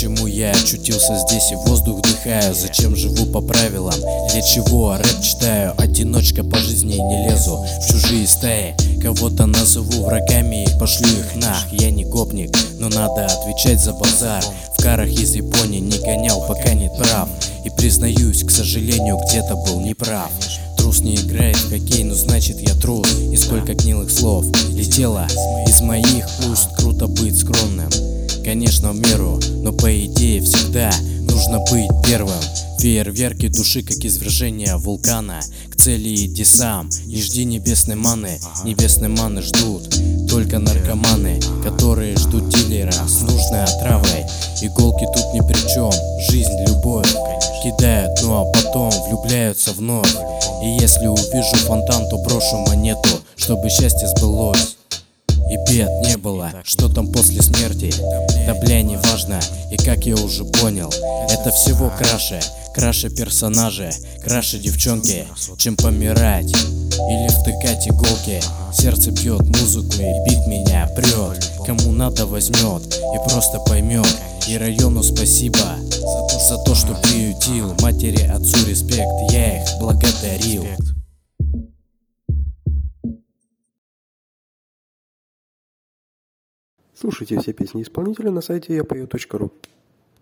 Почему я очутился здесь и воздух вдыхаю? Зачем живу по правилам? Для чего рэп читаю? Одиночка по жизни не лезу в чужие стаи. Кого-то назову врагами и пошлю их нах. Я не гопник, но надо отвечать за базар. В карах из Японии не гонял, пока нет прав. И признаюсь, к сожалению, где-то был неправ. Трус не играет в хоккей, ну значит я трус. И сколько гнилых слов летело из моих уст. Круто быть скромным, конечно в меру, но по идее всегда нужно быть первым. Фейерверки души, как извержение вулкана. К цели иди сам, не жди небесной маны. Небесной маны ждут только наркоманы, которые ждут дилера с нужной отравой. Иголки тут ни при чем, жизнь, любовь кидают, ну а потом влюбляются вновь. И если увижу фонтан, то брошу монету, чтобы счастье сбылось и бед не было. Что там после смерти? Да бля, не важно. И как я уже понял, это всего краше персонажи, краше девчонки, чем помирать или втыкать иголки. Сердце бьет музыку и бит меня прет. Кому надо возьмет и просто поймет. И району спасибо за то, что приютил. Матери, отцу респект, я их благодарил. Слушайте все песни исполнителя на сайте yapою.ru.